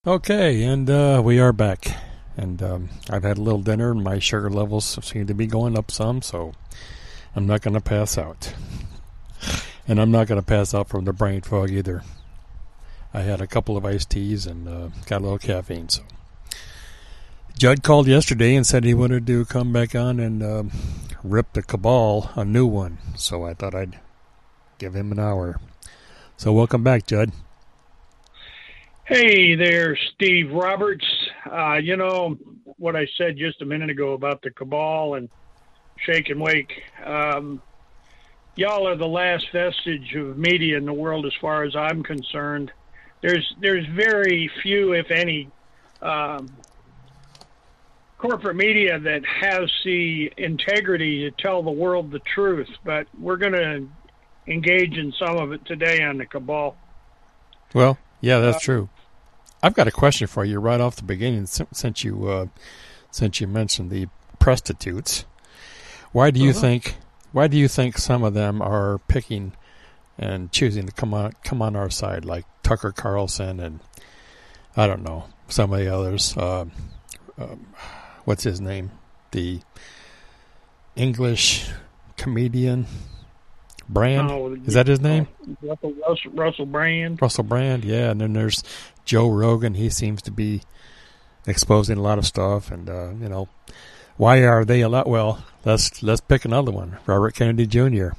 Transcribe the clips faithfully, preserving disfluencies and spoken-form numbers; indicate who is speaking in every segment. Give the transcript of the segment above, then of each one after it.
Speaker 1: Okay, and uh, we are back. And um, I've had a little dinner, and my sugar levels seem to be going up some, so I'm not going to pass out. And I'm not going to pass out from the brain fog either. I had a couple of iced teas and uh, got a little caffeine. So Judd called yesterday and said he wanted to come back on and uh, rip the Cabal a new one. So I thought I'd give him an hour. So welcome back, Judd.
Speaker 2: Hey there, Steve Roberts. Uh, you know what I said just a minute ago about the Cabal and Shake and Wake. Um, y'all are the last vestige of media in the world as far as I'm concerned. There's there's very few, if any, um, corporate media that has the integrity to tell the world the truth, but we're going to engage in some of it today on the Cabal.
Speaker 1: Well, yeah, that's uh, true. I've got a question for you right off the beginning, since you uh, since you mentioned the prostitutes. Why do you uh-huh. think why do you think some of them are picking and choosing to come on come on our side, like Tucker Carlson and I don't know some of the others? Uh, um, what's his name? The English comedian. Brand?
Speaker 2: Oh,
Speaker 1: is that his name?
Speaker 2: Russell, Russell, Russell Brand.
Speaker 1: Russell Brand, yeah. And then there's Joe Rogan. He seems to be exposing a lot of stuff. And, uh, you know, why are they a lot? Well, let's let's pick another one. Robert Kennedy Junior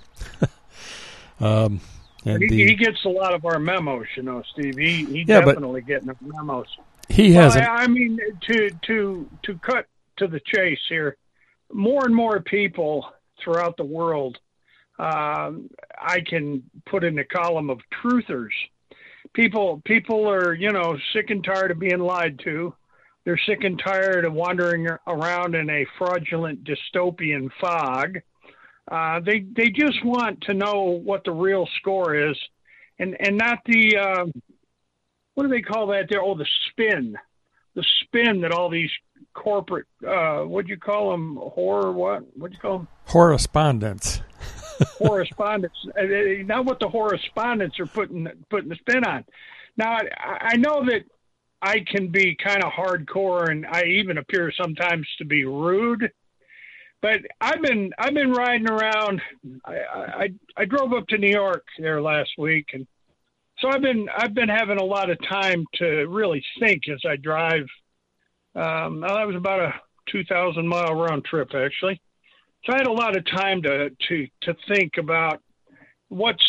Speaker 1: um, and
Speaker 2: he,
Speaker 1: the,
Speaker 2: he gets a lot of our memos, you know, Steve. He he
Speaker 1: yeah,
Speaker 2: definitely getting our memos.
Speaker 1: He
Speaker 2: well,
Speaker 1: hasn't.
Speaker 2: I, I mean, to to to cut to the chase here, more and more people throughout the world. Um, I can put in the column of truthers. People, people are, you know, sick and tired of being lied to. They're sick and tired of wandering around in a fraudulent dystopian fog. Uh, they, they just want to know what the real score is, and and not the uh, what do they call that? There, oh, the spin, the spin that all these corporate, uh, what'd you call them? Horror, what? What'd you call them?
Speaker 1: Correspondents.
Speaker 2: Correspondents, not what the correspondents are putting putting the spin on. Now, I, I know that I can be kind of hardcore, and I even appear sometimes to be rude. But I've been I've been riding around. I, I I drove up to New York there last week, and so I've been I've been having a lot of time to really think as I drive. Um, well, that was about a two thousand mile round trip, actually. So I had a lot of time to, to, to think about what's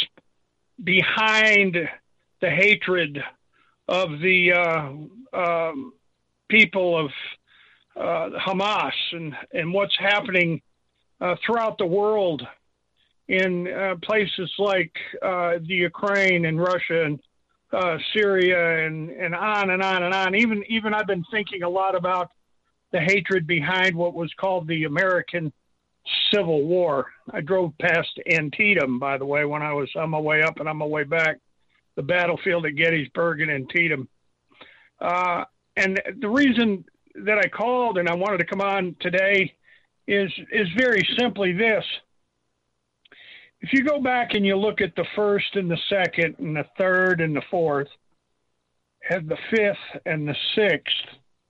Speaker 2: behind the hatred of the uh, um, people of uh, Hamas and, and what's happening uh, throughout the world in uh, places like uh, the Ukraine and Russia and uh, Syria and, and on and on and on. Even even I've been thinking a lot about the hatred behind what was called the American Civil War. I drove past Antietam, by the way, when I was on my way up and on my way back, the battlefield at Gettysburg and Antietam. Uh, and the reason that I called and I wanted to come on today is is very simply this. If you go back and you look at the first and the second and the third and the fourth, and the fifth and the sixth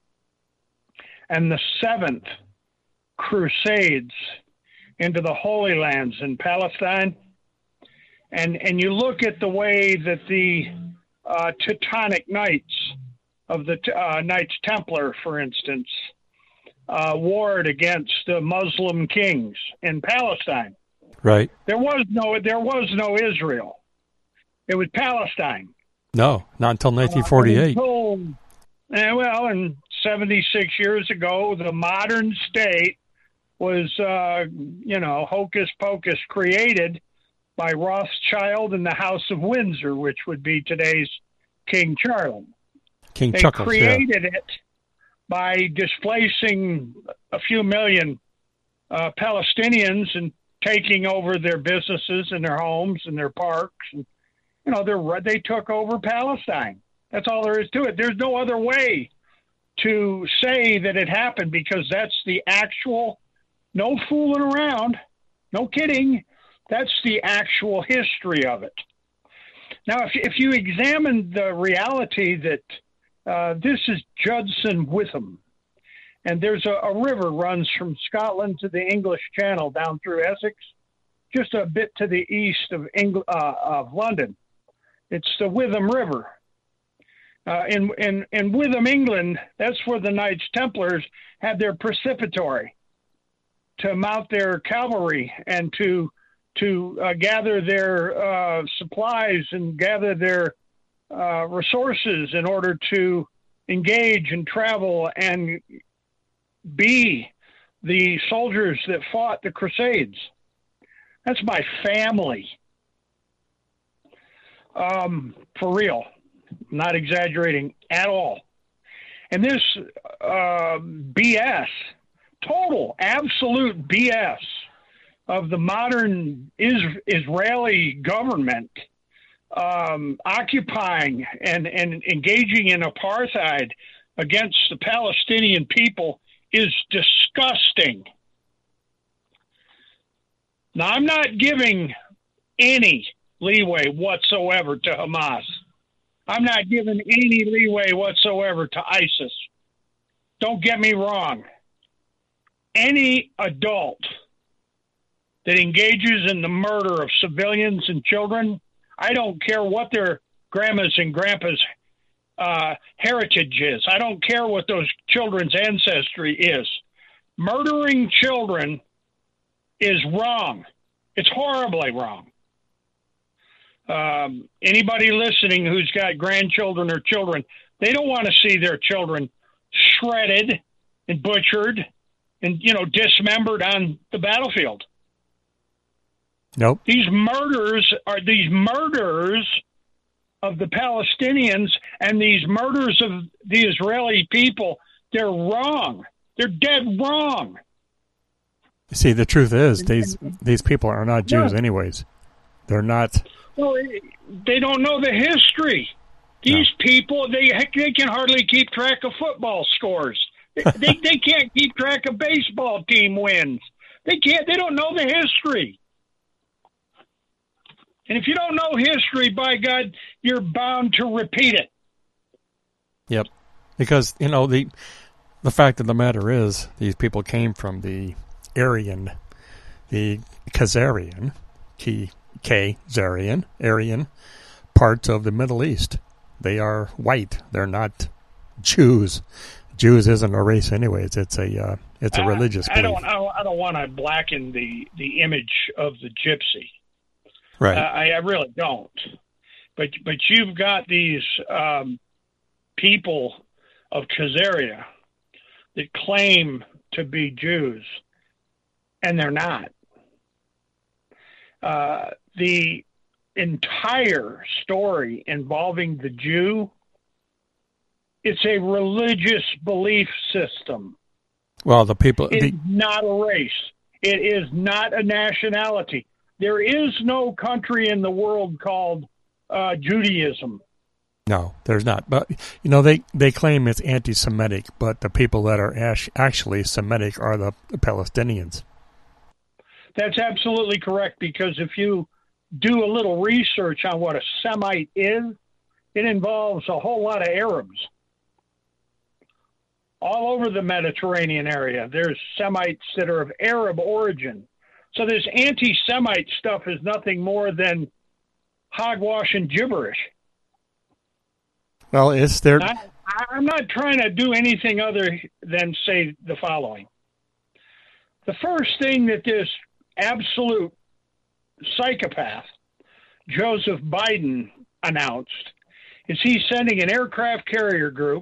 Speaker 2: and the seventh Crusades into the Holy Lands in Palestine, and and you look at the way that the uh, Teutonic Knights of the uh, Knights Templar, for instance, uh, warred against the Muslim kings in Palestine.
Speaker 1: Right.
Speaker 2: There was no there was no Israel. It was Palestine.
Speaker 1: No, not until nineteen forty-eight.
Speaker 2: Uh, until, uh, well, and seventy-six years ago, the modern state was, uh, you know, hocus pocus created by Rothschild and the House of Windsor, which would be today's King Charles.
Speaker 1: King
Speaker 2: They
Speaker 1: Chuckles,
Speaker 2: created
Speaker 1: yeah.
Speaker 2: it by displacing a few million uh, Palestinians and taking over their businesses and their homes and their parks. And, you know, they're, they took over Palestine. That's all there is to it. There's no other way to say that it happened, because that's the actual, no fooling around, no kidding, that's the actual history of it. Now, if, if you examine the reality that Uh, this is Judson Witham. And there's a, a river runs from Scotland to the English Channel down through Essex, just a bit to the east of, Engl- uh, of London. It's the Witham River. Uh, in, in, in Witham, England, that's where the Knights Templars had their precipitory to mount their cavalry and to to uh, gather their uh, supplies and gather their uh, resources in order to engage and travel and be the soldiers that fought the Crusades. That's my family. Um, for real. Not exaggerating at all. And this uh, B S, total, absolute B S of the modern is- Israeli government um, occupying and, and engaging in apartheid against the Palestinian people is disgusting. Now, I'm not giving any leeway whatsoever to Hamas. I'm not giving any leeway whatsoever to ISIS. Don't get me wrong. Any adult that engages in the murder of civilians and children, I don't care what their grandmas and grandpas' uh, heritage is. I don't care what those children's ancestry is. Murdering children is wrong. It's horribly wrong. Um, anybody listening who's got grandchildren or children, they don't want to see their children shredded and butchered and, you know, dismembered on the battlefield.
Speaker 1: Nope.
Speaker 2: These murders are these murders of the Palestinians and these murders of the Israeli people. They're wrong. They're dead wrong.
Speaker 1: See, the truth is, these these people are not Jews,
Speaker 2: Yeah.
Speaker 1: anyways. They're not.
Speaker 2: Well, they don't know the history. These no. people, they they can hardly keep track of football scores. They, they they can't keep track of baseball team wins. They can't. They don't know the history. And if you don't know history, by God, you're bound to repeat it.
Speaker 1: Yep. Because, you know, the the fact of the matter is, these people came from the Aryan, the Khazarian, K, Khazarian, Aryan parts of the Middle East. They are white. They're not Jews. Jews isn't a race, anyways. It's a uh, it's a religious
Speaker 2: I, I
Speaker 1: belief.
Speaker 2: don't. I don't, I don't want to blacken the, the image of the gypsy.
Speaker 1: Right.
Speaker 2: Uh, I, I really don't. But but you've got these um, people of Khazaria that claim to be Jews, and they're not. Uh, the entire story involving the Jew, it's a religious belief system.
Speaker 1: Well, the people...
Speaker 2: It's
Speaker 1: the,
Speaker 2: not a race. It is not a nationality. There is no country in the world called uh, Judaism.
Speaker 1: No, there's not. But, you know, they, they claim it's anti-Semitic, but the people that are ash, actually Semitic are the, the Palestinians.
Speaker 2: That's absolutely correct, because if you do a little research on what a Semite is, it involves a whole lot of Arabs. All over the Mediterranean area, there's Semites that are of Arab origin. So this anti-Semite stuff is nothing more than hogwash and gibberish.
Speaker 1: Well, it's their...
Speaker 2: I, I'm not trying to do anything other than say the following. The first thing that this absolute psychopath, Joseph Biden, announced is he's sending an aircraft carrier group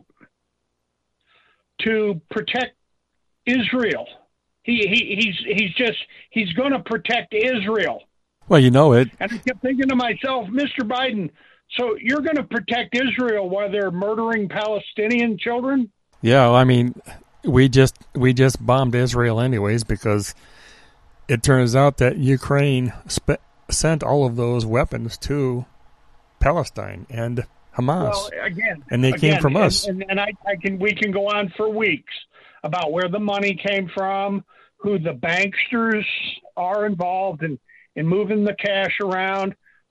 Speaker 2: to protect Israel. He, he he's he's just he's going to protect Israel.
Speaker 1: Well, you know it.
Speaker 2: And I kept thinking to myself, Mister Biden, so you're going to protect Israel while they're murdering Palestinian children?
Speaker 1: Yeah, I mean, we just we just bombed Israel anyways, because it turns out that Ukraine spe- sent all of those weapons to Palestine and Hamas.
Speaker 2: Well, again,
Speaker 1: and they
Speaker 2: again,
Speaker 1: came from
Speaker 2: and,
Speaker 1: us.
Speaker 2: And, and I, I can we can go on for weeks about where the money came from, who the banksters are involved in, in moving the cash around,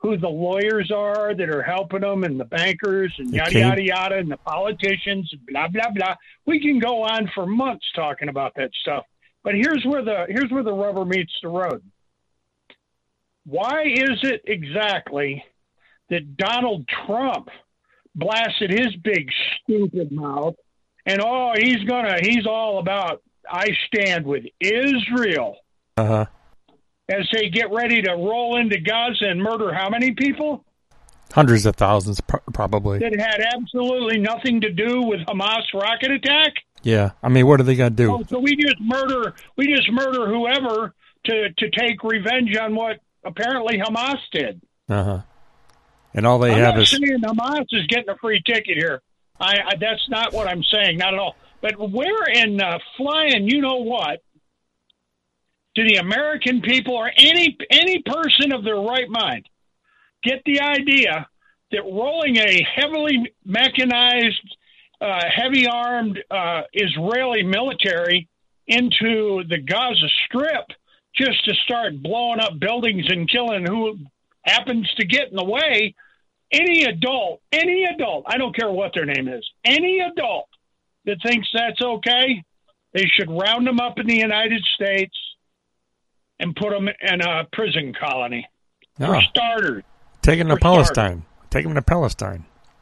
Speaker 2: who the lawyers are that are helping them and the bankers and
Speaker 1: It
Speaker 2: yada,
Speaker 1: came-
Speaker 2: yada, yada, and the politicians, blah, blah, blah. We can go on for months talking about that stuff. But here's where the here's where the rubber meets the road. Why is it exactly that Donald Trump blasted his big stupid mouth and oh he's gonna he's all about I stand with Israel
Speaker 1: Uh-huh.
Speaker 2: as they get ready to roll into Gaza and murder how many people?
Speaker 1: Hundreds of thousands, pro- probably.
Speaker 2: That had absolutely nothing to do with Hamas rocket attack?
Speaker 1: Yeah. I mean, what are they going to do?
Speaker 2: Oh, so we just murder we just murder whoever to, to take revenge on what apparently Hamas did.
Speaker 1: Uh-huh. And all they
Speaker 2: I'm
Speaker 1: have
Speaker 2: not
Speaker 1: is...
Speaker 2: saying Hamas is getting a free ticket here. I, I that's not what I'm saying, not at all. But where in uh, flying, you know what, do the American people or any any person of their right mind get the idea that rolling a heavily mechanized, uh, heavy-armed uh, Israeli military into the Gaza Strip just to start blowing up buildings and killing who happens to get in the way, any adult, any adult, I don't care what their name is, any adult that thinks that's okay, they should round them up in the United States and put them in a prison colony.
Speaker 1: No.
Speaker 2: For starters.
Speaker 1: Take them to
Speaker 2: for
Speaker 1: Palestine. Take them to Palestine.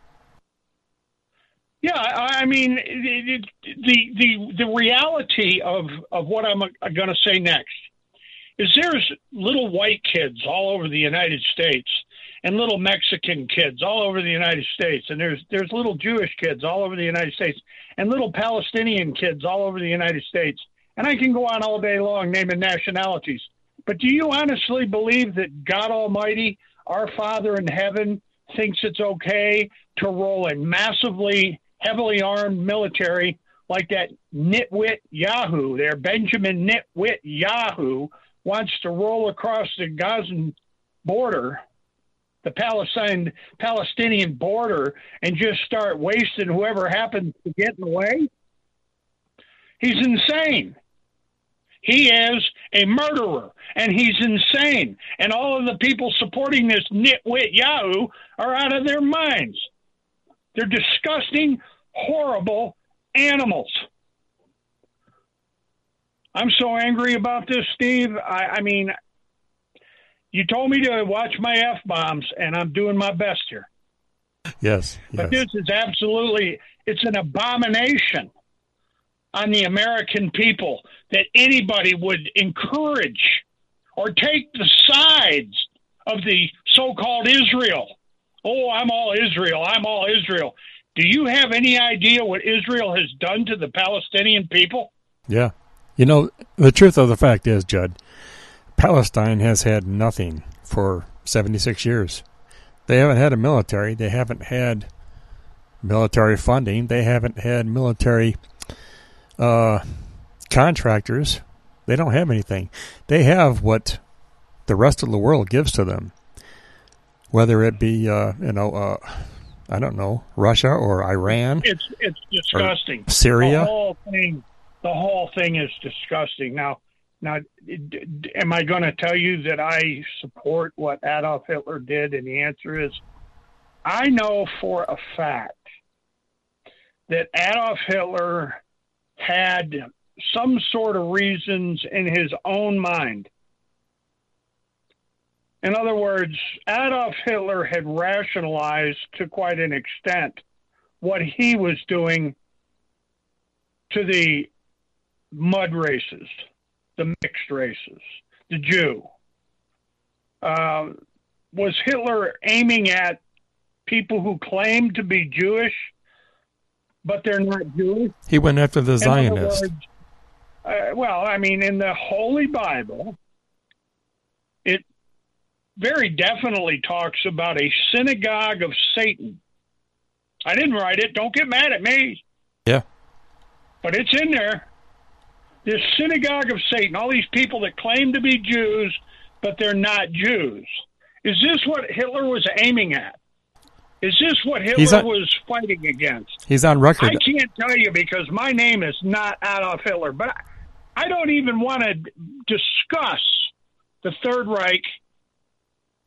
Speaker 2: Yeah, I I mean, it, it, the the the reality of, of what I'm going to say next is there's little white kids all over the United States and little Mexican kids all over the United States, and there's there's little Jewish kids all over the United States and little Palestinian kids all over the United States. And I can go on all day long naming nationalities. But do you honestly believe that God Almighty, our Father in heaven, thinks it's okay to roll a massively heavily armed military like that nitwit Yahoo there, Benjamin Nitwit Yahoo, wants to roll across the Gazan border, the Palestine Palestinian border, and just start wasting whoever happens to get in the way? He's insane. He is a murderer, and he's insane. And all of the people supporting this nitwit Yahoo are out of their minds. They're disgusting, horrible animals. I'm so angry about this, Steve. I, I mean, you told me to watch my F-bombs, and I'm doing my best here.
Speaker 1: Yes,
Speaker 2: But
Speaker 1: yes.
Speaker 2: this is absolutely, it's an abomination on the American people that anybody would encourage or take the sides of the so-called Israel. Oh, I'm all Israel. I'm all Israel. Do you have any idea what Israel has done to the Palestinian people?
Speaker 1: Yeah. You know, the truth of the fact is, Judd, Palestine has had nothing for seventy-six years. They haven't had a military. They haven't had military funding. They haven't had military uh, contractors. They don't have anything. They have what the rest of the world gives to them, whether it be, uh, you know, uh, I don't know, Russia or Iran.
Speaker 2: It's it's disgusting.
Speaker 1: Syria.
Speaker 2: The whole thing, the whole thing is disgusting. Now, now, d- d- am I going to tell you that I support what Adolf Hitler did? And the answer is, I know for a fact that Adolf Hitler had some sort of reasons in his own mind. In other words, Adolf Hitler had rationalized to quite an extent what he was doing to the mud races, the mixed races, the Jew. Uh, was Hitler aiming at people who claimed to be Jewish, but they're not Jewish?
Speaker 1: He went after the
Speaker 2: In other
Speaker 1: Zionists.
Speaker 2: words, uh, well, I mean, in the Holy Bible, it very definitely talks about a synagogue of Satan. I didn't write it. Don't get mad at me.
Speaker 1: Yeah.
Speaker 2: But it's in there. This synagogue of Satan, all these people that claim to be Jews, but they're not Jews. Is this what Hitler was aiming at? Is this what Hitler
Speaker 1: on-
Speaker 2: was fighting against?
Speaker 1: He's on record.
Speaker 2: I can't tell you because my name is not Adolf Hitler, but I, I don't even want to discuss the Third Reich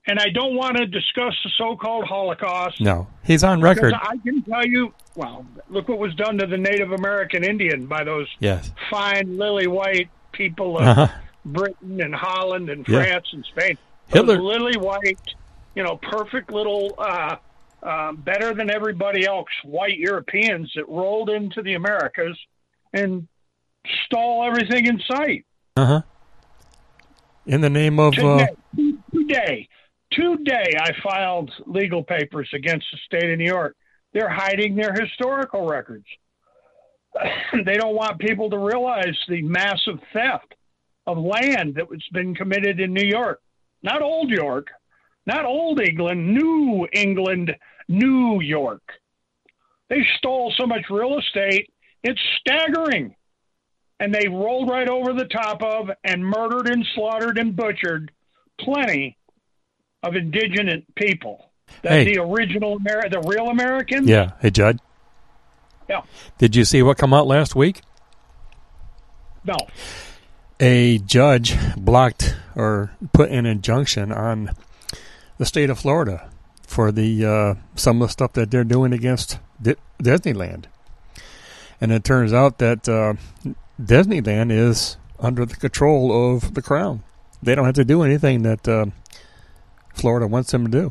Speaker 2: and I don't want to discuss the so-called Holocaust.
Speaker 1: No, he's on record.
Speaker 2: I can tell you, well, look what was done to the Native American Indian by those
Speaker 1: yes.
Speaker 2: fine, lily white people of
Speaker 1: uh-huh.
Speaker 2: Britain and Holland and
Speaker 1: yeah.
Speaker 2: France and Spain.
Speaker 1: Hitler.
Speaker 2: Those lily white, you know, perfect little, uh, uh, better than everybody else, white Europeans that rolled into the Americas and stole everything in sight.
Speaker 1: Uh-huh. In the name of...
Speaker 2: Today,
Speaker 1: uh...
Speaker 2: today, today, I filed legal papers against the state of New York. They're hiding their historical records. They don't want people to realize the massive theft of land that has been committed in New York. Not old York, not old England, New England, New York. They stole so much real estate, it's staggering. And they rolled right over the top of and murdered and slaughtered and butchered plenty of indigenous people. That's
Speaker 1: hey.
Speaker 2: the original, Amer- the real Americans.
Speaker 1: Yeah. Hey, Judd.
Speaker 2: Yeah.
Speaker 1: Did you see what come out last week?
Speaker 2: No.
Speaker 1: A judge blocked or put an injunction on the state of Florida for the uh, some of the stuff that they're doing against Di- Disneyland. And it turns out that uh, Disneyland is under the control of the Crown. They don't have to do anything that uh, Florida wants them to do.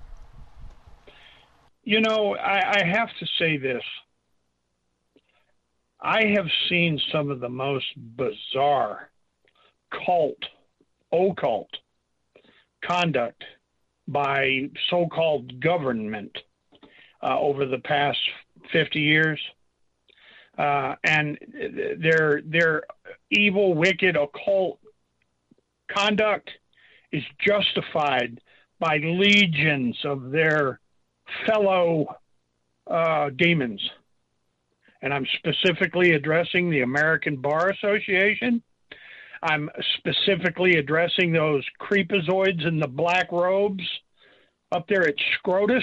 Speaker 2: You know, I, I have to say this. I have seen some of the most bizarre cult, occult conduct by so-called government uh, over the past fifty years. Uh, and their their evil, wicked, occult conduct is justified by legions of their fellow uh, demons. And I'm specifically addressing the American Bar Association. I'm specifically addressing those creepazoids in the black robes up there at Scrotus.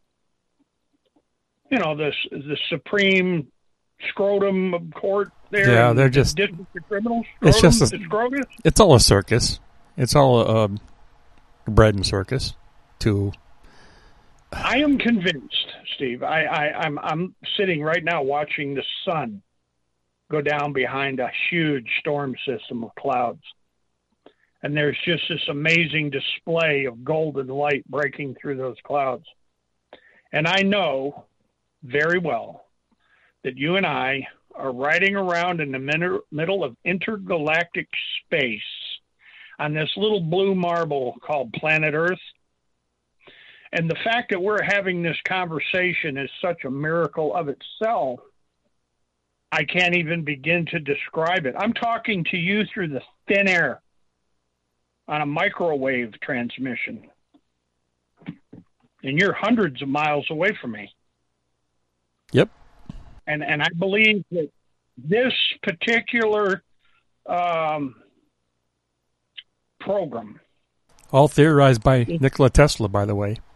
Speaker 2: You know, the, the Supreme Scrotum Court there.
Speaker 1: Yeah, they're just...
Speaker 2: The District of Criminals.
Speaker 1: It's just a,
Speaker 2: Scrotus.
Speaker 1: It's all a circus. It's all a, a bread and circus to...
Speaker 2: I am convinced, Steve. I, I, I'm I'm sitting right now watching the sun go down behind a huge storm system of clouds. And there's just this amazing display of golden light breaking through those clouds. And I know very well that you and I are riding around in the min- middle of intergalactic space on this little blue marble called planet Earth. And the fact that we're having this conversation is such a miracle of itself, I can't even begin to describe it. I'm talking to you through the thin air on a microwave transmission. And you're hundreds of miles away from me.
Speaker 1: Yep.
Speaker 2: And and I believe that this particular um, program...
Speaker 1: All theorized by Nikola Tesla, by the way.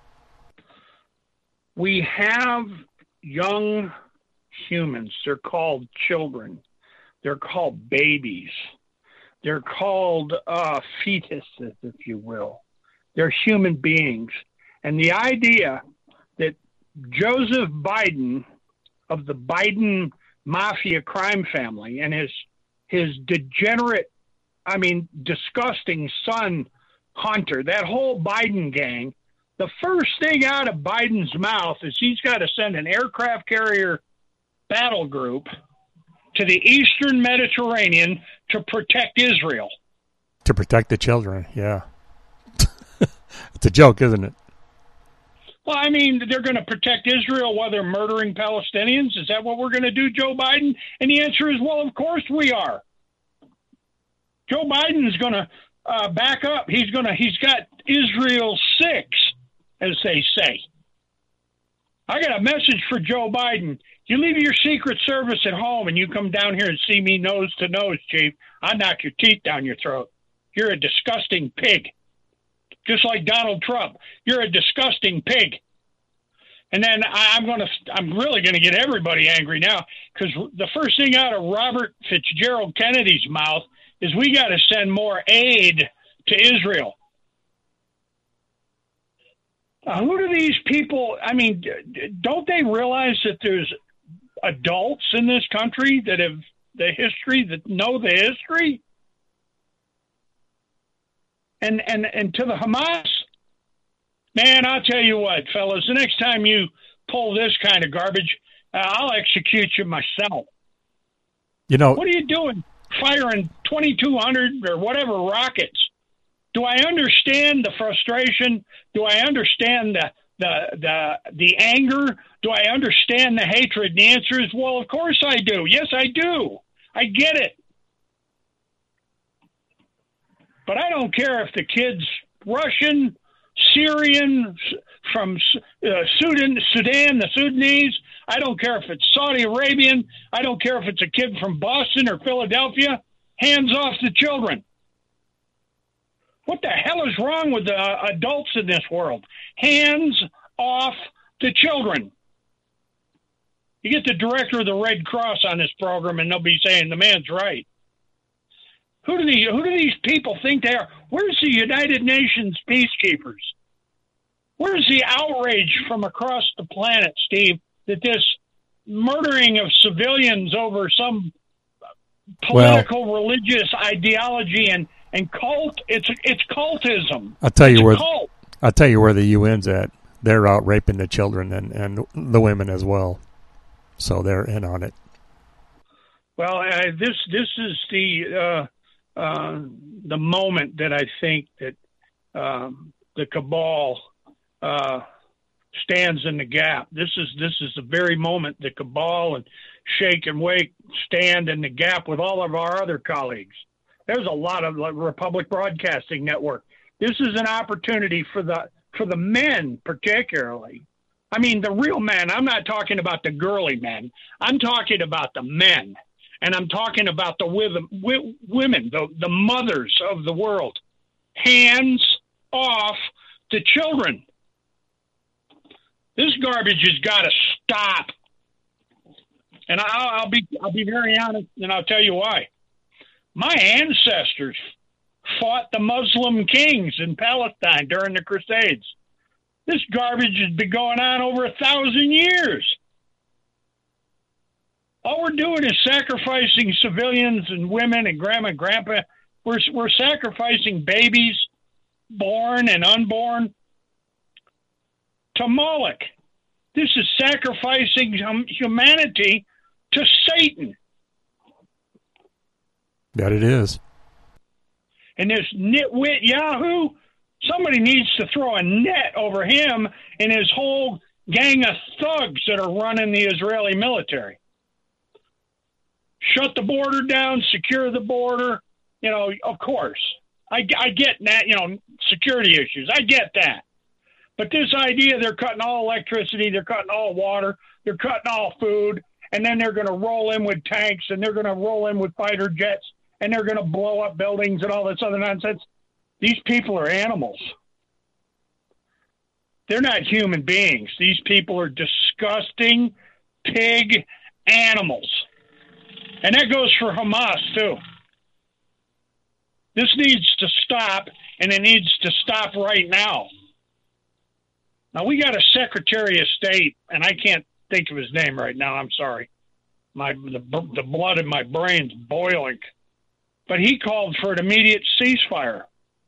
Speaker 2: We have young humans. They're called children. They're called babies. They're called uh, fetuses, if you will. They're human beings. And the idea that Joseph Biden of the Biden mafia crime family and his his degenerate, I mean, disgusting son, Hunter, that whole Biden gang, the first thing out of Biden's mouth is he's got to send an aircraft carrier battle group to the Eastern Mediterranean to protect Israel.
Speaker 1: To protect the children, yeah. It's a joke, isn't it?
Speaker 2: Well, I mean, they're going to protect Israel while they're murdering Palestinians? Is that what we're going to do, Joe Biden? And the answer is, well, of course we are. Joe Biden is going to uh, back up. He's going to. He's got Israel six, as they say. I got a message for Joe Biden. You leave your Secret Service at home and you come down here and see me nose to nose, Chief, I knock your teeth down your throat. You're a disgusting pig. Just like Donald Trump. You're a disgusting pig. And then I, I'm going to, I'm really going to get everybody angry now, because the first thing out of Robert Fitzgerald Kennedy's mouth is we got to send more aid to Israel. Uh, who do these people? I mean, don't they realize that there's adults in this country that have the history, that know the history? And and and to the Hamas, man, I'll tell you what, fellas. The next time you pull this kind of garbage, uh, I'll execute you myself.
Speaker 1: You know,
Speaker 2: what are you doing? Firing twenty-two hundred or whatever rockets. Do I understand the frustration? Do I understand the, the the the anger? Do I understand the hatred? And the answer is, well, of course I do. Yes, I do. I get it. But I don't care if the kid's Russian, Syrian, from uh, Sudan, Sudan, the Sudanese. I don't care if it's Saudi Arabian. I don't care if it's a kid from Boston or Philadelphia. Hands off the children. What the hell is wrong with the uh, adults in this world? Hands off the children. You get the director of the Red Cross on this program, and they'll be saying the man's right. Who do these Who do these people think they are? Where's the United Nations peacekeepers? Where's the outrage from across the planet, Steve, that this murdering of civilians over some political, well, religious ideology and And cult, it's it's cultism.
Speaker 1: I'll tell you
Speaker 2: it's
Speaker 1: where
Speaker 2: cult.
Speaker 1: I'll tell you where the U N's at. They're out raping the children and, and the women as well, so they're in on it.
Speaker 2: Well, uh, this this is the uh, uh, the moment that I think that um, the cabal uh, stands in the gap. This is this is the very moment the cabal and Shake and Wake stand in the gap with all of our other colleagues. There's a lot of like, Republic Broadcasting Network. This is an opportunity for the for the men, particularly. I mean, the real men. I'm not talking about the girly men. I'm talking about the men, and I'm talking about the w- women, the the mothers of the world. Hands off the children. This garbage has got to stop. And I'll, I'll be I'll be very honest, and I'll tell you why. My ancestors fought the Muslim kings in Palestine during the Crusades. This garbage has been going on over a thousand years. All we're doing is sacrificing civilians and women and grandma and grandpa. We're, we're sacrificing babies, born and unborn, to Moloch. This is sacrificing hum- humanity to Satan.
Speaker 1: That it is.
Speaker 2: And this nitwit Yahoo, somebody needs to throw a net over him and his whole gang of thugs that are running the Israeli military. Shut the border down, secure the border. You know, of course. I, I get that, you know, security issues. I get that. But this idea they're cutting all electricity, they're cutting all water, they're cutting all food, and then they're going to roll in with tanks and they're going to roll in with fighter jets and they're going to blow up buildings and all this other nonsense. These people are animals. They're not human beings. These people are disgusting pig animals. And that goes for Hamas, too. This needs to stop, and it needs to stop right now. Now, we got a Secretary of State, and I can't think of his name right now. I'm sorry. My the, the blood in my brain's boiling. But he called for an immediate ceasefire.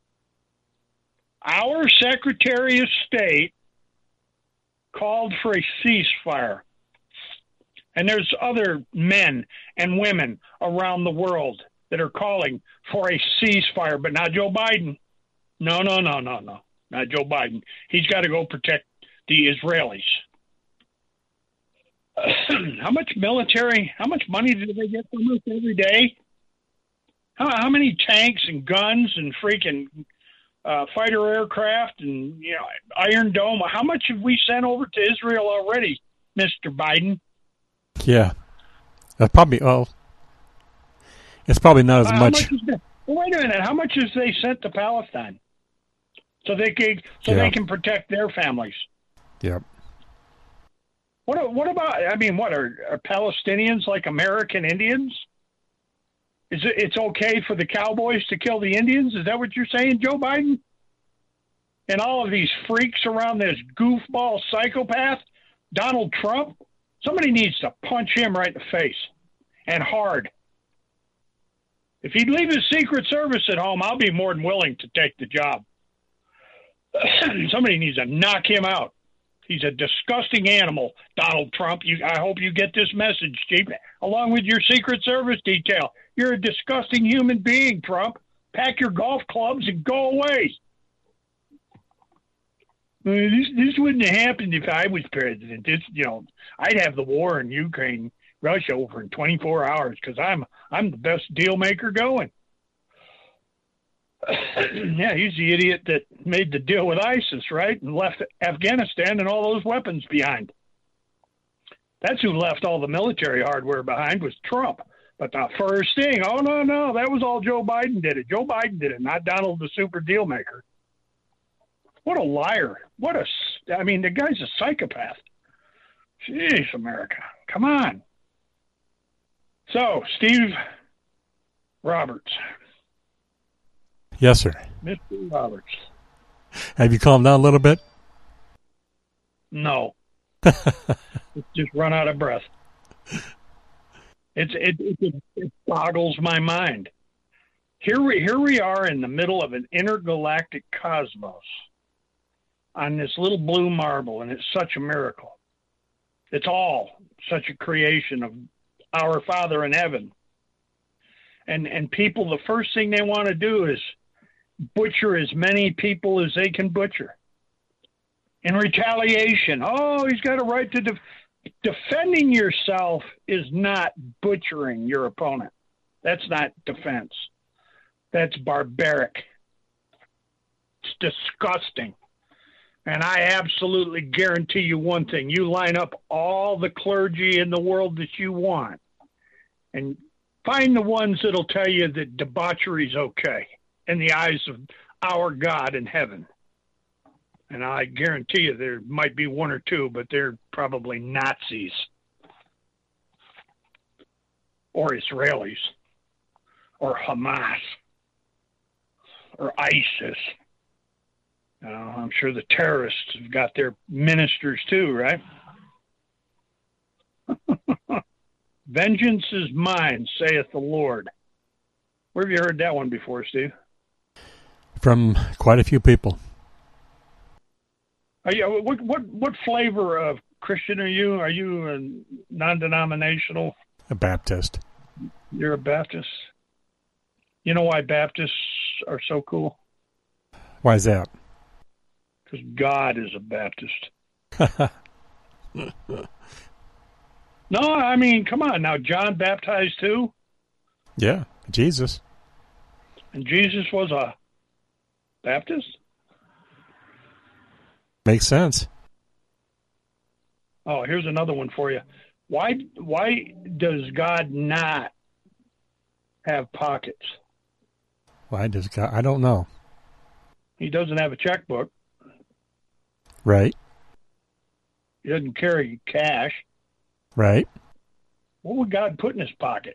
Speaker 2: Our Secretary of State called for a ceasefire. And there's other men and women around the world that are calling for a ceasefire, but not Joe Biden. No, no, no, no, no. Not Joe Biden. He's got to go protect the Israelis. How much military, how much money do they get from us every day? How, how many tanks and guns and freaking uh, fighter aircraft and, you know, Iron Dome? How much have we sent over to Israel already, Mister Biden?
Speaker 1: Yeah. That's probably, oh, it's probably not as
Speaker 2: uh,
Speaker 1: much.
Speaker 2: much that, well, wait a minute. How much has they sent to Palestine? So they can, so
Speaker 1: yeah.
Speaker 2: they can protect their families.
Speaker 1: Yep.
Speaker 2: What what about? I mean, what are, are Palestinians like American Indians? Is it it's okay for the cowboys to kill the Indians? Is that what you're saying, Joe Biden? and all of these freaks around this goofball psychopath, Donald Trump, somebody needs to punch him right in the face, and hard. If he'd leave his Secret Service at home, I'll be more than willing to take the job. Somebody needs to knock him out. He's a disgusting animal, Donald Trump. You, I hope you get this message, Chief, along with your Secret Service detail. You're a disgusting human being, Trump. Pack your golf clubs and go away. This, this wouldn't have happened if I was president. This, you know, I'd have the war in Ukraine, Russia over in twenty-four hours because I'm I'm the best deal maker going. Yeah, he's the idiot that made the deal with ISIS, right, and left Afghanistan and all those weapons behind. That's who left all the military hardware behind was Trump. But the first thing, oh, no, no, that was all Joe Biden did it. Joe Biden did it, not Donald the super deal maker. What a liar. What a, I mean, the guy's a psychopath. Jeez, America. Come on. So, Steve Roberts.
Speaker 1: Yes, sir.
Speaker 2: Mister Roberts.
Speaker 1: Have you calmed down a little bit?
Speaker 2: No. It's just run out of breath. It's it, it it boggles my mind. Here we here we are in the middle of an intergalactic cosmos on this little blue marble, and it's such a miracle. It's all such a creation of our Father in heaven. And and people, the first thing they want to do is butcher as many people as they can butcher. In retaliation, oh, he's got a right to def- defending yourself is not butchering your opponent. That's not defense. That's barbaric. It's disgusting. And I absolutely guarantee you one thing. You line up all the clergy in the world that you want and find the ones that'll tell you that debauchery is okay in the eyes of our God in heaven. And I guarantee you there might be one or two, but they're probably Nazis or Israelis or Hamas or ISIS. Uh, I'm sure the terrorists have got their ministers too, right? Vengeance is mine, saith the Lord. Where have you heard that one before, Steve?
Speaker 1: From quite a few people.
Speaker 2: Are you, what what what flavor of Christian are you? Are you a non-denominational?
Speaker 1: A Baptist.
Speaker 2: You're a Baptist. You know why Baptists are so cool?
Speaker 1: Why is that?
Speaker 2: Because God is a Baptist. No, I mean, come on now. John baptized too?
Speaker 1: Yeah, Jesus.
Speaker 2: And Jesus was a Baptist?
Speaker 1: Makes sense.
Speaker 2: Oh, here's another one for you. Why why does God not have pockets?
Speaker 1: Why does God? I don't know.
Speaker 2: He doesn't have a checkbook.
Speaker 1: Right.
Speaker 2: He doesn't carry cash.
Speaker 1: Right.
Speaker 2: What would God put in his pocket?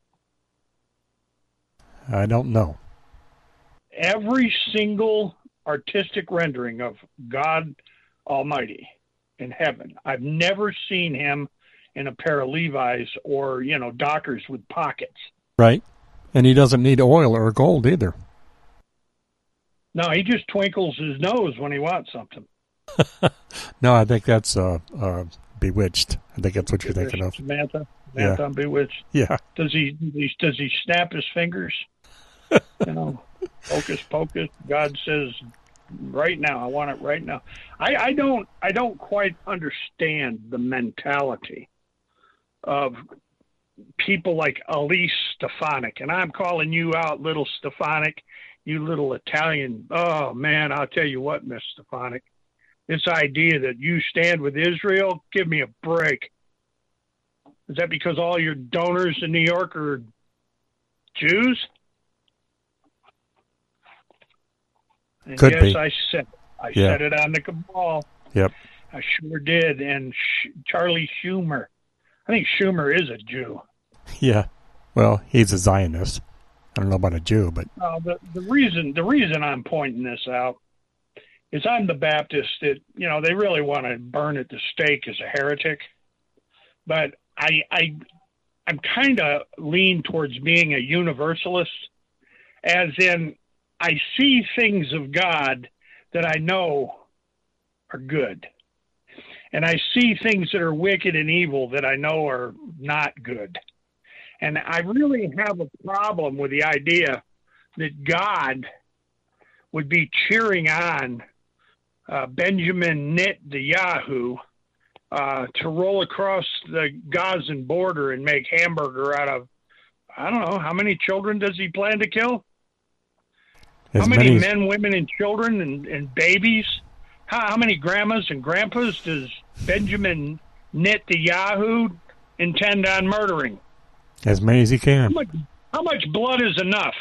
Speaker 1: I don't know.
Speaker 2: Every single artistic rendering of God Almighty in heaven, I've never seen him in a pair of Levi's or, you know, Dockers with pockets.
Speaker 1: Right. And he doesn't need oil or gold either.
Speaker 2: No, he just twinkles his nose when he wants something.
Speaker 1: No, I think that's uh, uh, Bewitched. I think that's what you're thinking of.
Speaker 2: Samantha, Samantha
Speaker 1: Yeah.
Speaker 2: on Bewitched.
Speaker 1: Yeah.
Speaker 2: Does he, does he does he snap his fingers? You know, hocus pocus. God says, right now, I want it right now. I, I don't I don't quite understand the mentality of people like Elise Stefanik, and I'm calling you out, little Stefanik, you little Italian. Oh man, I'll tell you what, Miss Stefanik. This idea that you stand with Israel, give me a break. Is that because all your donors in New York are Jews? And
Speaker 1: Could
Speaker 2: yes,
Speaker 1: be.
Speaker 2: I said I
Speaker 1: Yeah.
Speaker 2: said it on the Cabal.
Speaker 1: Yep.
Speaker 2: I sure did. And Sh- Charlie Schumer, I think Schumer is a Jew.
Speaker 1: Yeah. Well, he's a Zionist. I don't know about a Jew, but
Speaker 2: Uh, the the reason the reason I'm pointing this out is I'm the Baptist that, you know, they really want to burn at the stake as a heretic. But I, I, I'm kind of lean towards being a universalist, as in I see things of God that I know are good. And I see things that are wicked and evil that I know are not good. And I really have a problem with the idea that God would be cheering on uh, Benjamin Netanyahu uh, to roll across the Gazan border and make hamburger out of, I don't know, how many children does he plan to kill?
Speaker 1: As
Speaker 2: how many,
Speaker 1: many
Speaker 2: men, women, and children and, and babies? How, how many grandmas and grandpas does Benjamin Netanyahu intend on murdering?
Speaker 1: As many as he can.
Speaker 2: How much, how much blood is enough?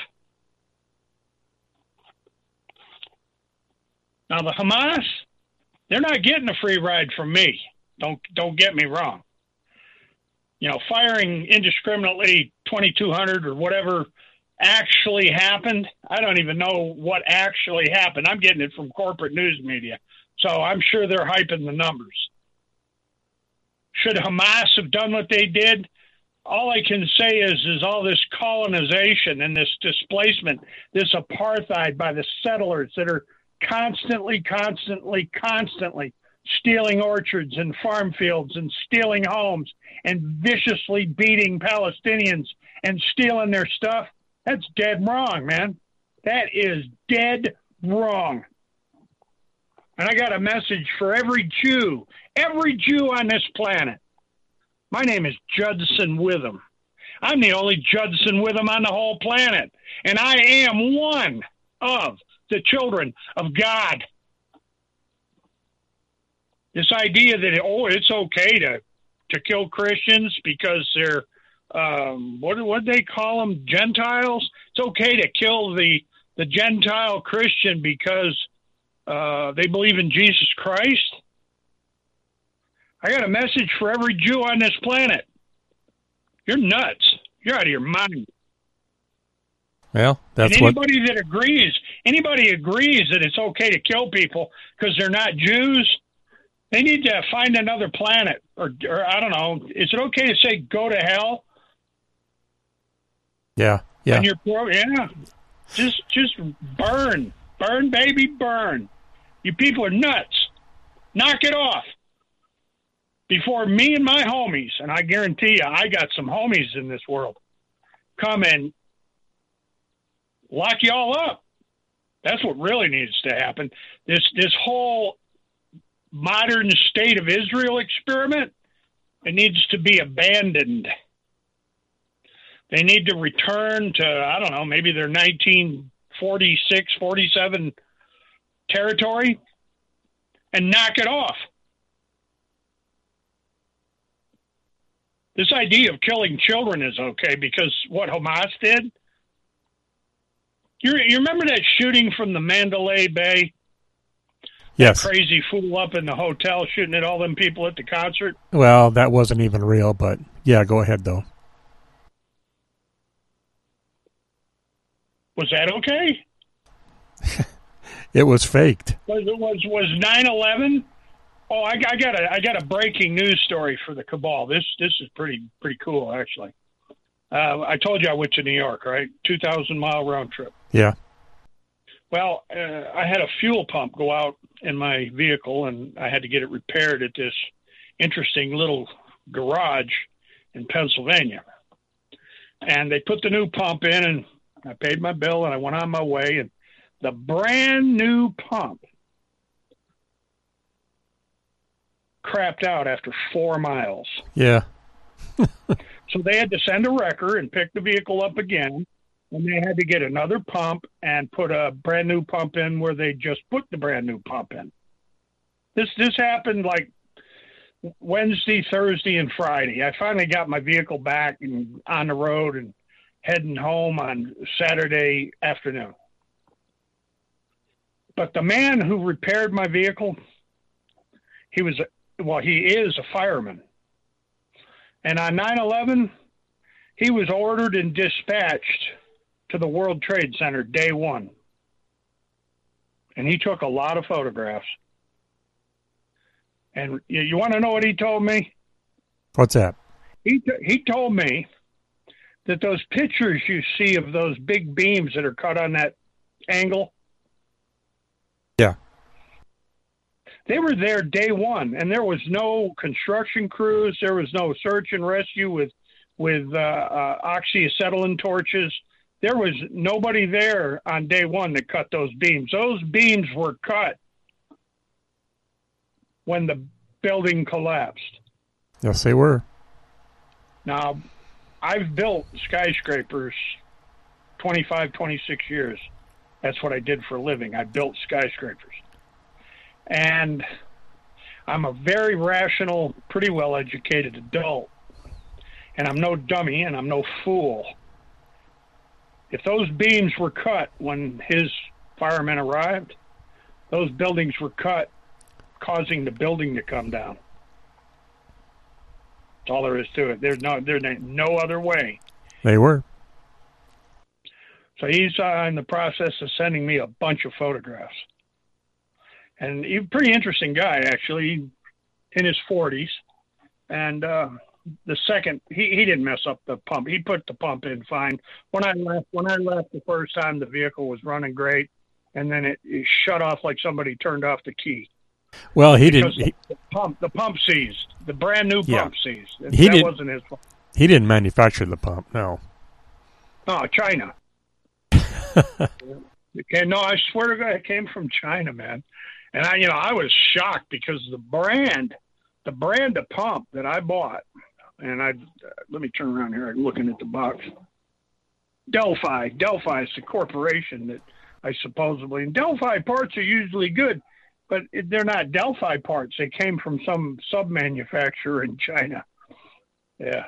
Speaker 2: Now, the Hamas, they're not getting a free ride from me. Don't don't get me wrong. You know, firing indiscriminately twenty-two hundred or whatever actually happened, I don't even know what actually happened. I'm getting it from corporate news media, so I'm sure they're hyping the numbers. Should Hamas have done what they did? All I can say is, is all this colonization and this displacement, this apartheid by the settlers that are constantly, constantly, constantly stealing orchards and farm fields and stealing homes and viciously beating Palestinians and stealing their stuff. That's dead wrong, man. That is dead wrong. And I got a message for every Jew, every Jew on this planet. My name is Judson Witham. I'm the only Judson Witham on the whole planet. And I am one of the children of God. This idea that, oh, it's okay to, to kill Christians because they're, um, what what they call them, Gentiles? It's okay to kill the, the Gentile Christian because uh, they believe in Jesus Christ. I got a message for every Jew on this planet. You're nuts. You're out of your mind.
Speaker 1: Well, that's
Speaker 2: and
Speaker 1: what...
Speaker 2: anybody that agrees, anybody agrees that it's okay to kill people because they're not Jews, they need to find another planet. Or, or I don't know, is it okay to say go to hell?
Speaker 1: Yeah, yeah.
Speaker 2: On your pro- yeah. Just, just burn. Burn, baby, burn. You people are nuts. Knock it off. Before me and my homies, and I guarantee you, I got some homies in this world, come and lock you all up. That's what really needs to happen. This this whole modern state of Israel experiment, it needs to be abandoned. They need to return to, I don't know, maybe their nineteen forty-six, forty-seven territory and knock it off. This idea of killing children is okay because what Hamas did. You you remember that shooting from the Mandalay Bay?
Speaker 1: Yes.
Speaker 2: That crazy fool up in the hotel shooting at all them people at the concert?
Speaker 1: Well, that wasn't even real, but yeah, go ahead, though.
Speaker 2: Was that okay?
Speaker 1: It was faked.
Speaker 2: Was was was nine eleven? Oh, I, I got a I got a breaking news story for the cabal. This this is pretty pretty cool, actually. Uh, I told you I went to New York, right? Two thousand mile round trip.
Speaker 1: Yeah.
Speaker 2: Well, uh, I had a fuel pump go out in my vehicle, and I had to get it repaired at this interesting little garage in Pennsylvania. And they put the new pump in, and I paid my bill, and I went on my way. And the brand new pump crapped out after four miles.
Speaker 1: Yeah.
Speaker 2: So they had to send a wrecker and pick the vehicle up again, and they had to get another pump and put a brand new pump in where they just put the brand new pump in. This this happened like Wednesday, Thursday, and Friday. I finally got my vehicle back and on the road and heading home on Saturday afternoon. But the man who repaired my vehicle, he was, well, he is a fireman. And on nine eleven, he was ordered and dispatched to the World Trade Center day one. and he took a lot of photographs. And you, you want to know what he told me?
Speaker 1: What's that?
Speaker 2: He t- he told me that those pictures you see of those big beams that are cut on that angle,
Speaker 1: yeah,
Speaker 2: they were there day one, and there was no construction crews. There was no search and rescue with with uh, uh, oxyacetylene torches. There was nobody there on day one that cut those beams. Those beams were cut when the building collapsed.
Speaker 1: Yes, they were.
Speaker 2: Now, I've built skyscrapers twenty-five, twenty-six years. That's what I did for a living. I built skyscrapers. And I'm a very rational, pretty well-educated adult. And I'm no dummy, and I'm no fool. If those beams were cut when his firemen arrived, those buildings were cut, causing the building to come down. That's all there is to it. There's no, there's no other way.
Speaker 1: They were.
Speaker 2: So he's uh, in the process of sending me a bunch of photographs. And he's a pretty interesting guy, actually, in his forties. And uh, the second, he, he didn't mess up the pump. He put the pump in fine. When I left, when I left the first time, the vehicle was running great. And then it, it shut off like somebody turned off the key.
Speaker 1: Well, he
Speaker 2: because
Speaker 1: didn't. He,
Speaker 2: the pump, the pump seized. The brand new
Speaker 1: Yeah.
Speaker 2: pump seized.
Speaker 1: He
Speaker 2: that
Speaker 1: didn't-
Speaker 2: wasn't his fault.
Speaker 1: he didn't manufacture the pump. No.
Speaker 2: Oh, China. Okay, no, I swear to God, it came from China, man. And I, you know, I was shocked because the brand, the brand of pump that I bought, and I uh, let me turn around here. I'm looking at the box. Delphi, Delphi is the corporation that I supposedly. And Delphi parts are usually good, but they're not Delphi parts. They came from some sub manufacturer in China. Yeah.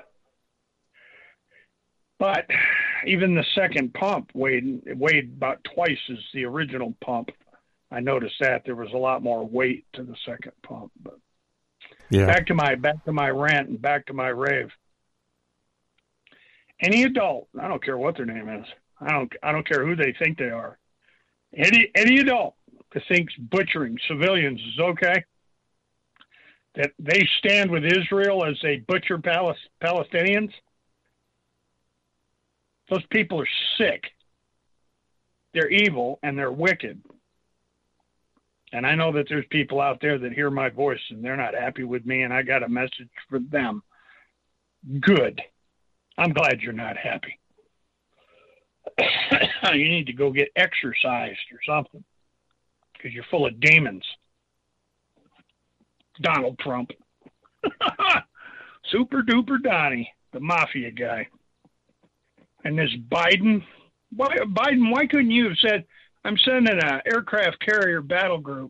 Speaker 2: But even the second pump weighed weighed about twice as the original pump. I noticed that there was a lot more weight to the second pump. But
Speaker 1: Yeah.
Speaker 2: back to my back to my rant and back to my rave. Any adult, I don't care what their name is. I don't I don't care who they think they are. Any any adult that thinks butchering civilians is okay, that they stand with Israel as they butcher Palis- Palestinians. Those people are sick. They're evil and they're wicked. And I know that there's people out there that hear my voice and they're not happy with me, and I got a message for them. Good. I'm glad you're not happy. You need to go get exercised or something because you're full of demons. Donald Trump. Super duper Donnie, the mafia guy. And this Biden, why, Biden, why couldn't you have said, I'm sending an aircraft carrier battle group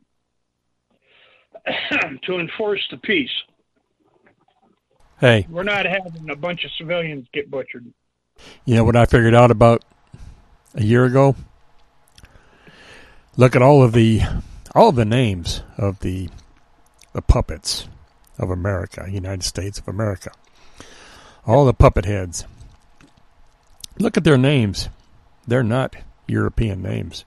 Speaker 2: to enforce the peace?
Speaker 1: Hey,
Speaker 2: We're not having a bunch of civilians get butchered.
Speaker 1: you know what I figured out about a year ago? Look at all of the all of the names of the the puppets of America, United States of America. All the puppet heads. Look at their names. They're not European names.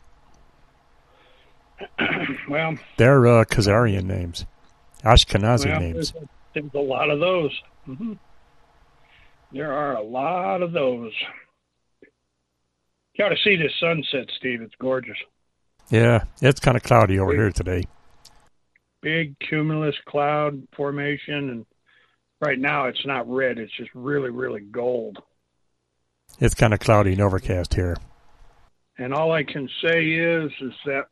Speaker 2: Well,
Speaker 1: They're uh, Khazarian names, Ashkenazi
Speaker 2: well
Speaker 1: names.
Speaker 2: there's, there's a lot of those. Mm-hmm. There are a lot of those. You ought to see this sunset, Steve. It's gorgeous.
Speaker 1: Yeah, it's kind of cloudy over here today.
Speaker 2: Big cumulus cloud formation, and right now it's not red. It's just really, really gold.
Speaker 1: It's kind of cloudy and overcast here.
Speaker 2: And all I can say is, is that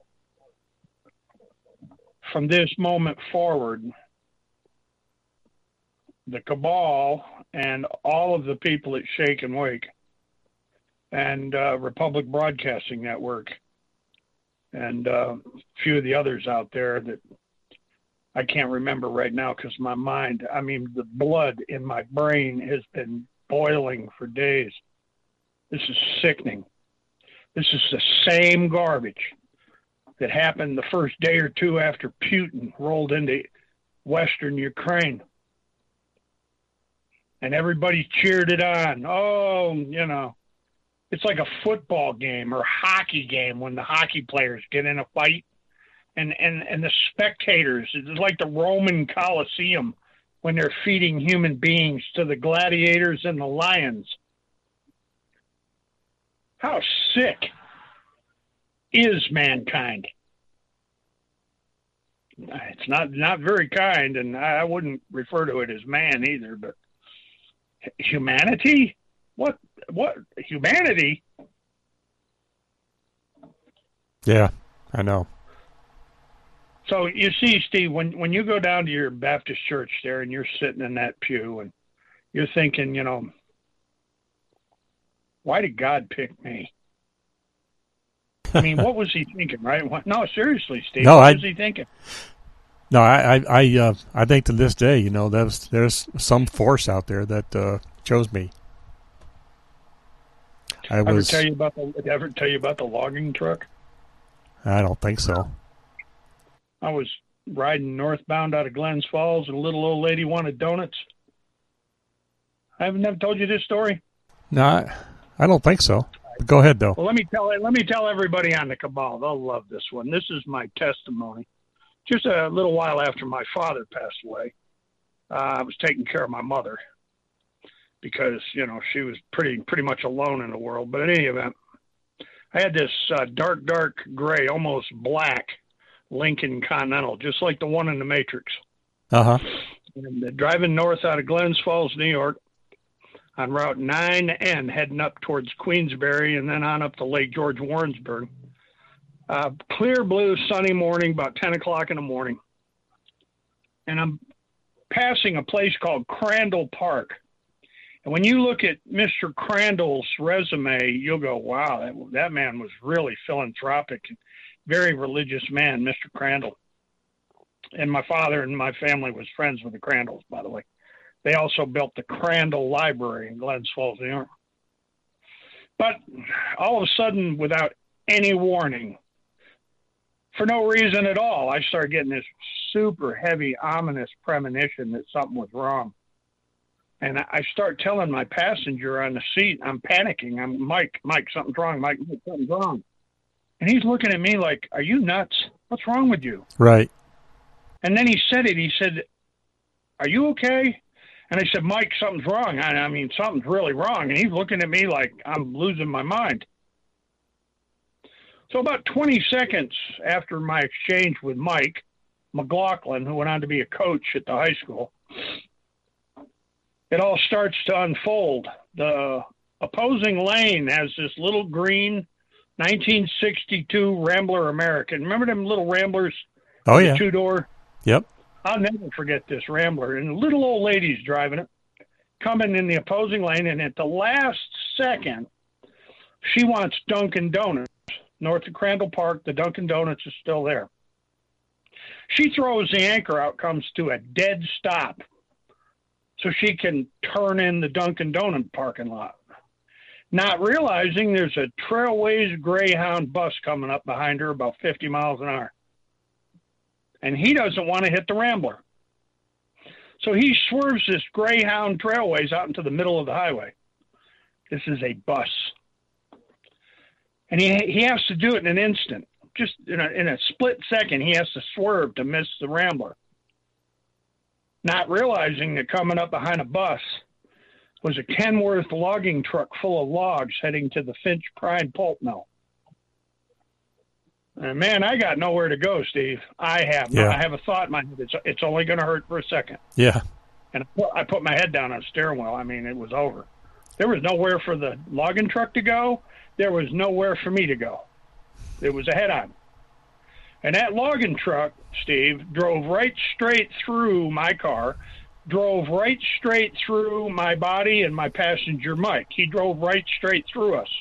Speaker 2: from this moment forward, the cabal and all of the people at Shake and Wake and uh, Republic Broadcasting Network and uh, a few of the others out there that I can't remember right now because my mind, I mean, the blood in my brain has been boiling for days. This is sickening. This is the same garbage that happened the first day or two after Putin rolled into Western Ukraine. And everybody cheered it on. Oh, you know, it's like a football game or hockey game when the hockey players get in a fight and, and, and the spectators. It's like the Roman Colosseum when they're feeding human beings to the gladiators and the lions. How sick is mankind? It's not not very kind, and I wouldn't refer to it as man either. But humanity, what what humanity?
Speaker 1: Yeah, I know.
Speaker 2: So you see, Steve, when when you go down to your Baptist church there, and you're sitting in that pew, and you're thinking, you know, why did God pick me? I mean, what was he thinking, right? What, no, seriously, Steve,
Speaker 1: no,
Speaker 2: what
Speaker 1: I,
Speaker 2: was he thinking?
Speaker 1: No, I, I, I, uh, I think to this day, you know, there's there's some force out there that uh, chose me. I was.
Speaker 2: Ever tell you about the? Did I ever tell you about the logging truck?
Speaker 1: I don't think so.
Speaker 2: I was riding northbound out of Glens Falls, and a little old lady wanted donuts. I haven't never told you this story.
Speaker 1: No, I, I don't think so. But go ahead, though.
Speaker 2: Well, let me tell let me tell everybody on the cabal. They'll love this one. This is my testimony. Just a little while after my father passed away, uh, I was taking care of my mother because you know she was pretty pretty much alone in the world. But in any event, I had this uh, dark dark gray, almost black Lincoln Continental, just like the one in the Matrix.
Speaker 1: Uh huh.
Speaker 2: And uh, driving north out of Glens Falls, New York, on Route nine N, heading up towards Queensbury and then on up to Lake George Warrensburg. Uh, clear blue, sunny morning, about ten o'clock in the morning. And I'm passing a place called Crandall Park. And when you look at Mister Crandall's resume, you'll go, wow, that, that man was really philanthropic, very religious man, Mister Crandall. And my father and my family was friends with the Crandalls, by the way. They also built the Crandall Library in Glens Falls, New York. But all of a sudden, without any warning, for no reason at all, I started getting this super heavy, ominous premonition that something was wrong. And I start telling my passenger on the seat, I'm panicking. I'm Mike, Mike, something's wrong. Mike, something's wrong. And he's looking at me like, are you nuts? What's wrong with you?
Speaker 1: Right.
Speaker 2: And then he said it. He said, are you okay? And I said, Mike, something's wrong. I, I mean, something's really wrong. And he's looking at me like I'm losing my mind. So about twenty seconds after my exchange with Mike McLaughlin, who went on to be a coach at the high school, it all starts to unfold. The opposing lane has this little green nineteen sixty-two Rambler American. Remember them little Ramblers?
Speaker 1: Oh, yeah.
Speaker 2: Two-door?
Speaker 1: Yep.
Speaker 2: I'll never forget this Rambler. And the little old lady's driving it, coming in the opposing lane, and at the last second, she wants Dunkin' Donuts. North of Crandall Park, the Dunkin' Donuts is still there. She throws the anchor out, comes to a dead stop so she can turn in the Dunkin' Donut parking lot, not realizing there's a Trailways Greyhound bus coming up behind her about fifty miles an hour. And he doesn't want to hit the Rambler. So he swerves this Greyhound Trailways out into the middle of the highway. This is a bus. And he he has to do it in an instant. Just in a, in a split second, he has to swerve to miss the Rambler. Not realizing that coming up behind a bus was a Kenworth logging truck full of logs heading to the Finch Pride pulp mill. And man, I got nowhere to go, Steve. I have
Speaker 1: yeah.
Speaker 2: I have a thought in my head. It's, it's only going to hurt for a second.
Speaker 1: Yeah.
Speaker 2: And I put, I put my head down on the steering wheel. I mean, it was over. There was nowhere for the logging truck to go. There was nowhere for me to go. It was a head-on. And that logging truck, Steve, drove right straight through my car, drove right straight through my body and my passenger, Mike. He drove right straight through us.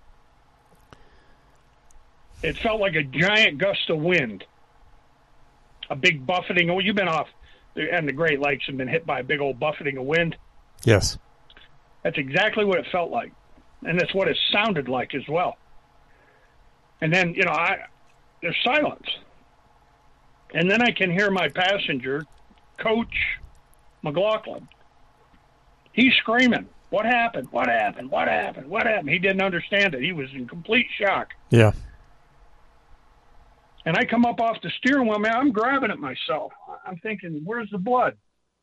Speaker 2: It felt like a giant gust of wind, a big buffeting. Oh, you've been off, and the Great Lakes have been hit by a big old buffeting of wind.
Speaker 1: Yes.
Speaker 2: That's exactly what it felt like. And that's what it sounded like as well. And then, you know, I there's silence. And then I can hear my passenger, Coach McLaughlin. He's screaming, what happened? What happened? What happened? What happened? He didn't understand it. He was in complete shock.
Speaker 1: Yeah.
Speaker 2: And I come up off the steering wheel, man, I'm grabbing it myself. I'm thinking, where's the blood?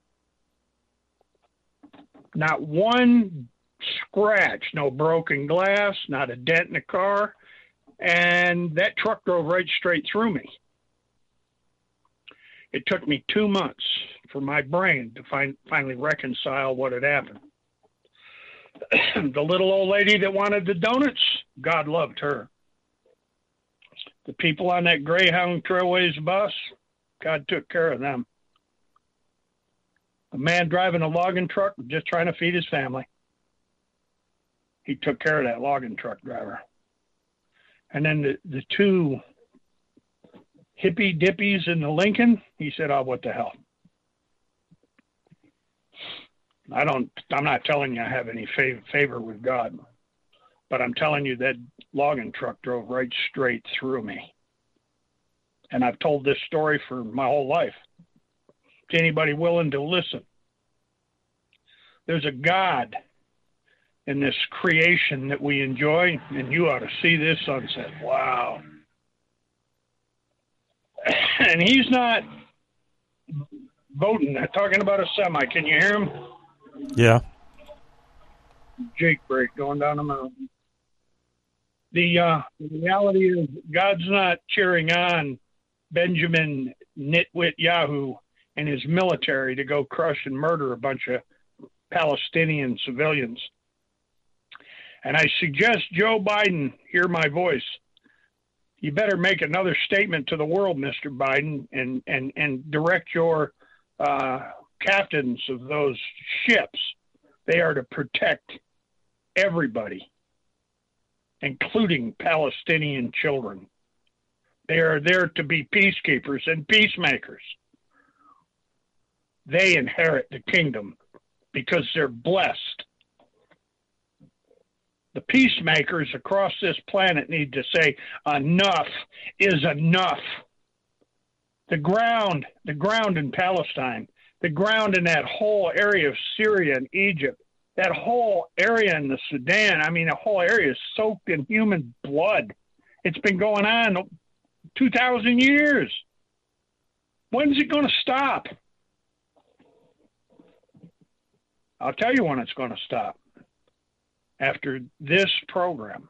Speaker 2: Not one scratch, no broken glass, not a dent in the car. And that truck drove right straight through me. It took me two months for my brain to find, finally reconcile what had happened. The little old lady that wanted the donuts, God loved her. The people on that Greyhound Trailways bus, God took care of them. A man driving a logging truck just trying to feed his family. He took care of that logging truck driver. And then the, the two hippie dippies in the Lincoln, he said, oh, what the hell? I don't, I'm not telling you I have any fav- favor with God, but I'm telling you that logging truck drove right straight through me. And I've told this story for my whole life to anybody willing to listen. There's a God in this creation that we enjoy, and you ought to see this sunset. Wow. And he's not voting, talking about a semi. Can you hear him?
Speaker 1: Yeah.
Speaker 2: Jake brake going down the mountain. The, uh, the reality is God's not cheering on Benjamin Nitwit Yahoo and his military to go crush and murder a bunch of Palestinian civilians. And I suggest Joe Biden hear my voice. You better make another statement to the world, Mister Biden, and, and, and direct your uh, captains of those ships. They are to protect everybody, including Palestinian children. They are there to be peacekeepers and peacemakers. They inherit the kingdom because they're blessed. The peacemakers across this planet need to say, enough is enough. The ground, the ground in Palestine, the ground in that whole area of Syria and Egypt, that whole area in the Sudan, I mean, the whole area is soaked in human blood. It's been going on two thousand years. When's it going to stop? I'll tell you when it's going to stop. After this program.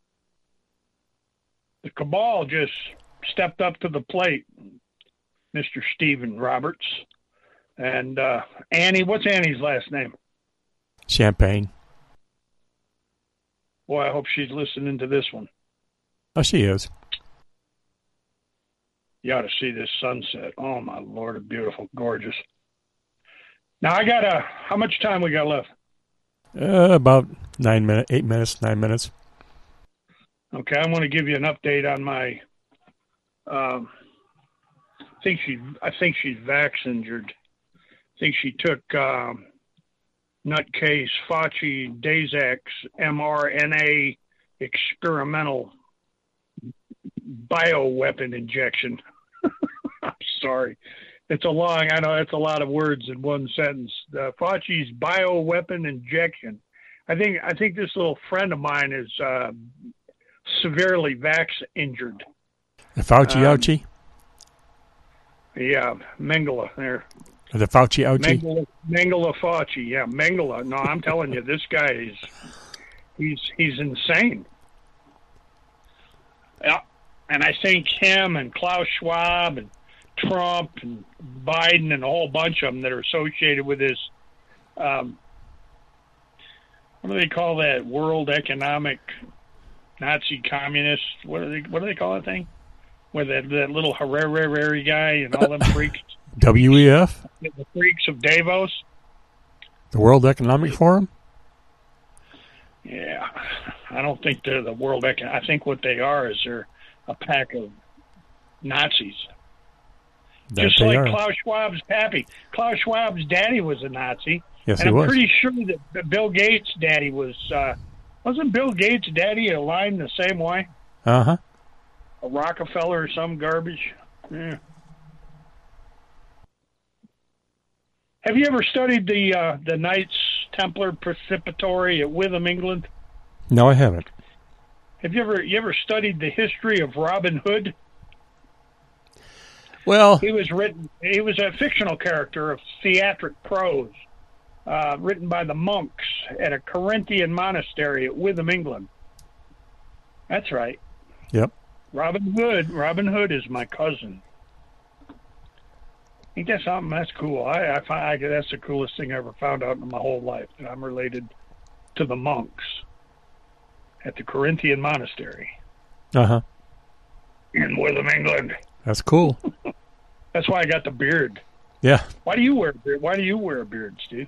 Speaker 2: The cabal just stepped up to the plate, Mister Stephen Roberts. And uh, Annie, what's Annie's last name?
Speaker 1: Champagne.
Speaker 2: Boy, I hope she's listening to this one.
Speaker 1: Oh, she is.
Speaker 2: You ought to see this sunset. Oh, my Lord, it's beautiful, gorgeous. Now, I got a, how much time we got left?
Speaker 1: Uh, about nine minutes, eight minutes, nine minutes.
Speaker 2: Okay, I want to give you an update on my. Um, I think she, I think she's vax injured. I think she took um, nutcase Fauci Dazax mRNA experimental bioweapon injection. I'm sorry. It's a long, I know it's a lot of words in one sentence. Uh, Fauci's bioweapon injection. I think I think this little friend of mine is uh, severely vax injured.
Speaker 1: The Fauci
Speaker 2: um,
Speaker 1: ouchie?
Speaker 2: Yeah, Mengele there.
Speaker 1: The Fauci ouchie?
Speaker 2: Mengele, Mengele Fauci, yeah, Mengele. No, I'm telling you, this guy is, he's, he's insane. Yeah, and I think him and Klaus Schwab and Trump and Biden and a whole bunch of them that are associated with this, um, what do they call that? World Economic Nazi Communist? What do they? What do they call that thing? With that, that little Harari guy and all them freaks.
Speaker 1: W E F?
Speaker 2: The freaks of Davos.
Speaker 1: The World Economic Forum?
Speaker 2: Yeah, I don't think they're the World Economic. I think what they are is they're a pack of Nazis.
Speaker 1: That
Speaker 2: Just
Speaker 1: they
Speaker 2: like
Speaker 1: are.
Speaker 2: Klaus Schwab's pappy. Klaus Schwab's daddy was a Nazi.
Speaker 1: Yes,
Speaker 2: and
Speaker 1: he
Speaker 2: I'm
Speaker 1: was.
Speaker 2: pretty sure that Bill Gates' daddy was, uh, wasn't Bill Gates' daddy aligned the same way?
Speaker 1: Uh-huh.
Speaker 2: A Rockefeller or some garbage? Yeah. Have you ever studied the uh, the Knights Templar Precipitory at Witham, England?
Speaker 1: No, I haven't.
Speaker 2: Have you ever you ever studied the history of Robin Hood?
Speaker 1: Well,
Speaker 2: He was written. He was a fictional character of theatric prose, uh, written by the monks at a Corinthian monastery at Witham, England. That's right.
Speaker 1: yep.
Speaker 2: Robin Hood. Robin Hood is my cousin. Ain't that something? That's cool. I, I find I, that's the coolest thing I ever found out in my whole life. That I'm related to the monks at the Corinthian monastery
Speaker 1: Uh huh.
Speaker 2: in Witham, England.
Speaker 1: That's cool.
Speaker 2: That's why I got the beard.
Speaker 1: Yeah.
Speaker 2: Why do you wear a beard? Why do you wear a beard, Steve?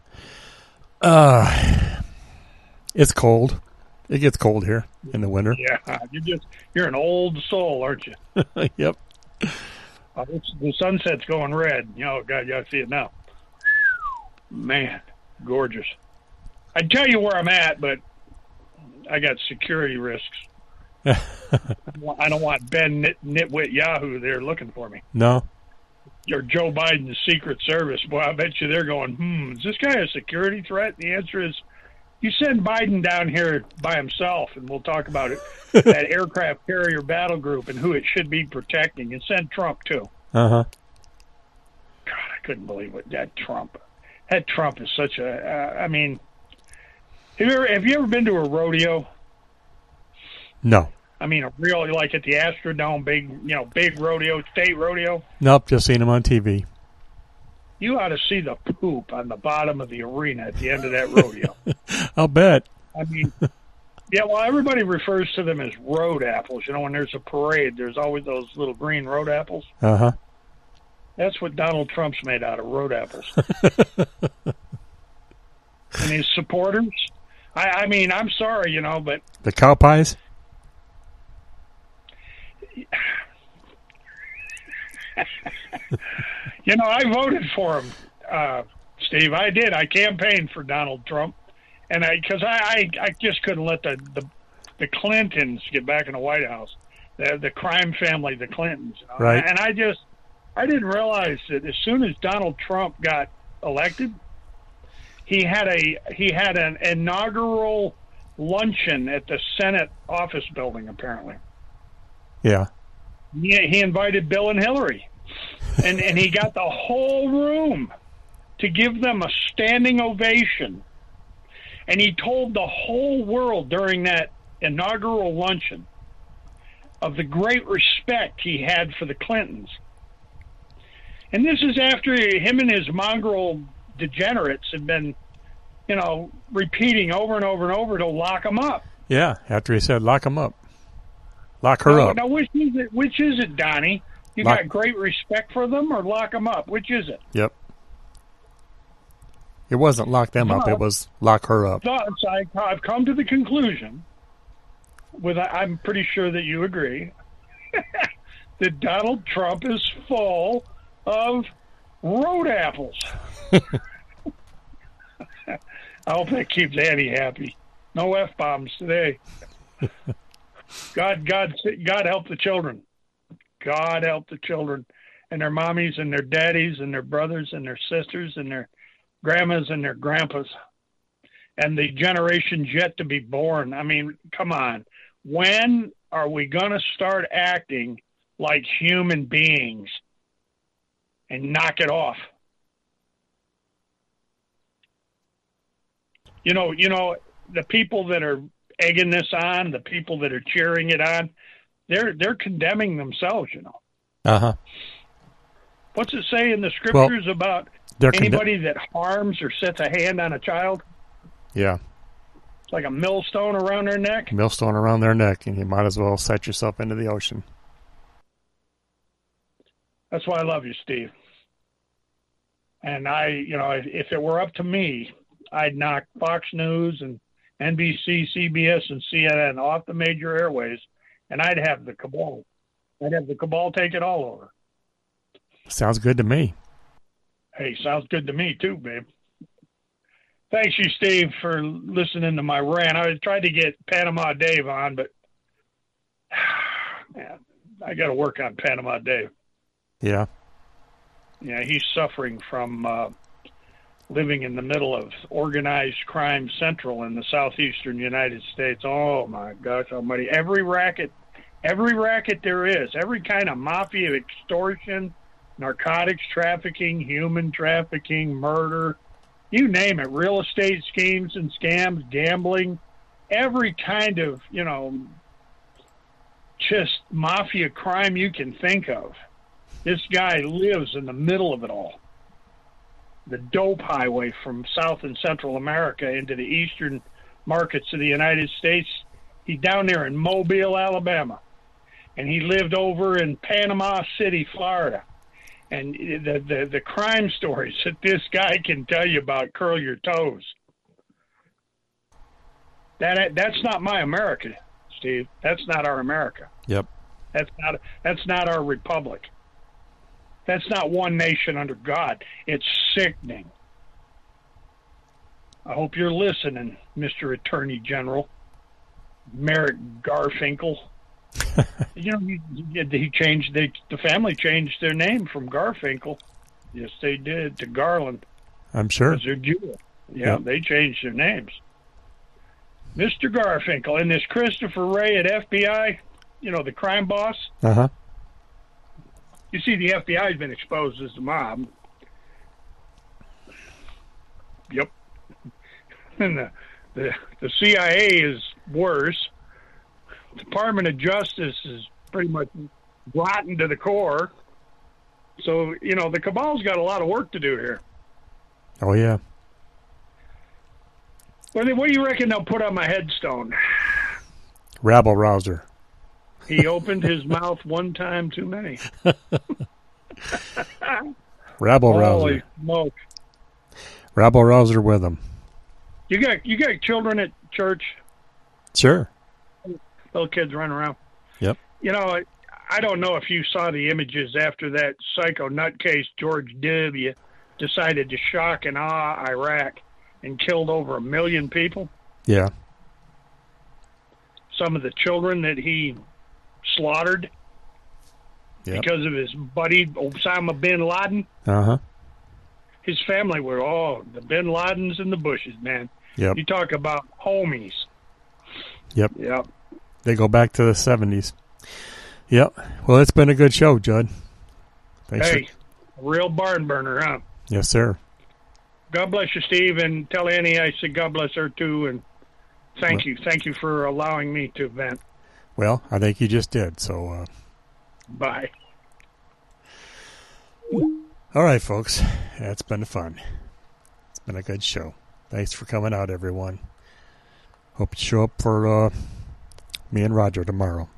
Speaker 1: Uh, it's cold. It gets cold here in the winter.
Speaker 2: Yeah, you just you're an old soul, aren't you?
Speaker 1: Yep.
Speaker 2: Uh, it's, the sunset's going red. You know, God, you gotta see it now. Man, gorgeous. I'd tell you where I'm at, but I got security risks. I don't want- I don't want Ben Nit, Nitwit Yahoo there looking for me.
Speaker 1: No.
Speaker 2: Or Joe Biden's Secret Service. Boy, I bet you they're going, hmm, is this guy a security threat? The answer is, you send Biden down here by himself, and we'll talk about it, that aircraft carrier battle group and who it should be protecting, and send Trump, too.
Speaker 1: Uh-huh.
Speaker 2: God, I couldn't believe it. That Trump. That Trump is such a, uh, I mean, have you, ever, have you ever been to a rodeo?
Speaker 1: No.
Speaker 2: I mean, a real, like at the Astrodome, big, you know, big rodeo, state rodeo.
Speaker 1: Nope, just seen him on T V.
Speaker 2: You ought to see the poop on the bottom of the arena at the end of that rodeo.
Speaker 1: I'll bet.
Speaker 2: I mean, yeah, well, everybody refers to them as road apples. You know, when there's a parade, there's always those little green road apples.
Speaker 1: Uh-huh.
Speaker 2: That's what Donald Trump's made out of, road apples. And his supporters, I, I mean, I'm sorry, you know, but...
Speaker 1: The cow pies?
Speaker 2: You know, I voted for him, uh, Steve. I did. I campaigned for Donald Trump, and I because I, I I just couldn't let the, the the Clintons get back in the White House, the the crime family, the Clintons. You know?
Speaker 1: Right.
Speaker 2: And I just I didn't realize that as soon as Donald Trump got elected, he had a he had an inaugural luncheon at the Senate office building. Apparently,
Speaker 1: Yeah.
Speaker 2: he, he invited Bill and Hillary. And and he got the whole room to give them a standing ovation. And he told the whole world during that inaugural luncheon of the great respect he had for the Clintons. And this is after him and his mongrel degenerates had been, you know, repeating over and over and over to lock him up.
Speaker 1: Yeah, after he said lock him up. Lock her
Speaker 2: now,
Speaker 1: up.
Speaker 2: Now, which is it, which is it, Donnie? You
Speaker 1: Lock-
Speaker 2: got great respect for them or lock them up? Which is it?
Speaker 1: Yep. It wasn't lock them up.
Speaker 2: No.
Speaker 1: It was lock her up.
Speaker 2: Thus, I, I've come to the conclusion, with I'm pretty sure that you agree, that Donald Trump is full of road apples. I hope that keeps Annie happy. No F-bombs today. God, God, God help the children. God help the children and their mommies and their daddies and their brothers and their sisters and their grandmas and their grandpas and the generations yet to be born. I mean, come on. When are we going to start acting like human beings and knock it off? You know, you know, the people that are egging this on, the people that are cheering it on, they're they're condemning themselves, you know.
Speaker 1: Uh-huh.
Speaker 2: What's it say in the scriptures well, about anybody conde- that harms or sets a hand on a child?
Speaker 1: Yeah.
Speaker 2: It's like a millstone around their neck.
Speaker 1: Millstone around their neck, and you might as well set yourself into the ocean.
Speaker 2: That's why I love you, Steve. And I, you know, if, if it were up to me, I'd knock Fox News and N B C, C B S, and C N N off the major airways, and I'd have the cabal. I'd have the cabal take it all over.
Speaker 1: Sounds good to me.
Speaker 2: Hey, sounds good to me too, babe. Thanks you, Steve, for listening to my rant. I tried to get Panama Dave on, but man, I got to work on Panama Dave.
Speaker 1: Yeah.
Speaker 2: Yeah, he's suffering from uh, living in the middle of organized crime central in the southeastern United States. Oh, my gosh almighty. Every racket Every racket there is, every kind of mafia, extortion, narcotics trafficking, human trafficking, murder, you name it, real estate schemes and scams, gambling, every kind of, you know, just mafia crime you can think of. This guy lives in the middle of it all. The dope highway from South and Central America into the eastern markets of the United States. He's down there in Mobile, Alabama. And he lived over in Panama City, Florida. And the, the, the crime stories that this guy can tell you about curl your toes. That That's not my America, Steve. That's not our America.
Speaker 1: Yep.
Speaker 2: That's not, that's not our republic. That's not one nation under God. It's sickening. I hope you're listening, Mister Attorney General Merrick Garfinkel. You know, he, he changed. They, the family changed their name from Garfinkel. Yes, they did, to Garland.
Speaker 1: I'm sure.
Speaker 2: Because they're Jewish. Yeah, yep. They changed their names. Mister Garfinkel and this Christopher Wray at F B I. You know, the crime boss.
Speaker 1: Uh huh.
Speaker 2: You see, the F B I has been exposed as the mob. Yep. And the, the, the C I A is worse. Department of Justice is pretty much rotten to the core. So, you know, the cabal's got a lot of work to do here.
Speaker 1: Oh, yeah.
Speaker 2: What do, what do you reckon they'll put on my headstone?
Speaker 1: Rabble rouser.
Speaker 2: He opened his mouth one time too many.
Speaker 1: Rabble
Speaker 2: Holy
Speaker 1: rouser.
Speaker 2: Smoke.
Speaker 1: Rabble rouser with him.
Speaker 2: You got you got children at church?
Speaker 1: Sure.
Speaker 2: Little kids running around.
Speaker 1: Yep.
Speaker 2: You know, I, I don't know if you saw the images after that psycho nutcase George W. decided to shock and awe Iraq and killed over a million people.
Speaker 1: Yeah.
Speaker 2: Some of the children that he slaughtered yep. because of his buddy Osama bin Laden.
Speaker 1: Uh-huh.
Speaker 2: His family were, oh, the bin Ladens in the bushes, man.
Speaker 1: Yep.
Speaker 2: You talk about homies.
Speaker 1: Yep.
Speaker 2: Yep.
Speaker 1: They go back to the seventies. Yep. Well, it's been a good show, Judd. Thanks
Speaker 2: hey,
Speaker 1: for...
Speaker 2: real barn burner, huh?
Speaker 1: Yes, sir.
Speaker 2: God bless you, Steve, and tell Annie I said God bless her, too, and thank
Speaker 1: well,
Speaker 2: you. Thank you for allowing me to vent.
Speaker 1: Well, I think you just did, so... Uh...
Speaker 2: Bye.
Speaker 1: All right, folks. That's been fun. It's been a good show. Thanks for coming out, everyone. Hope you show up for uh, me and Roger tomorrow.